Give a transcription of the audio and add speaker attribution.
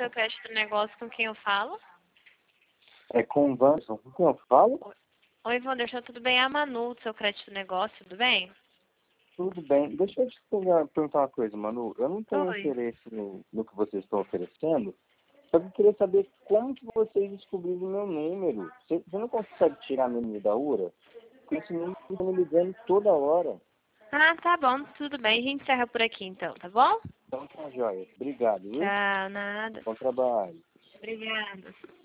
Speaker 1: seu crédito do negócio, com quem eu falo?
Speaker 2: É com o Wanderson. Com quem eu falo?
Speaker 1: Oi, Wanderson, tudo bem? É a Manu, do seu crédito do negócio, tudo bem?
Speaker 2: Tudo bem. Deixa eu te perguntar uma coisa, Manu. Eu não tenho
Speaker 1: Oi.
Speaker 2: interesse no que vocês estão oferecendo, só que eu queria saber como que vocês descobriram o meu número. Você não consegue tirar meu número da URA? Porque esse número está me ligando toda hora.
Speaker 1: Ah, tá bom, tudo bem. A gente encerra por aqui então, tá bom?
Speaker 2: Então tá, joia. Obrigado, viu?
Speaker 1: Tchau, nada.
Speaker 2: Bom trabalho.
Speaker 1: Obrigada.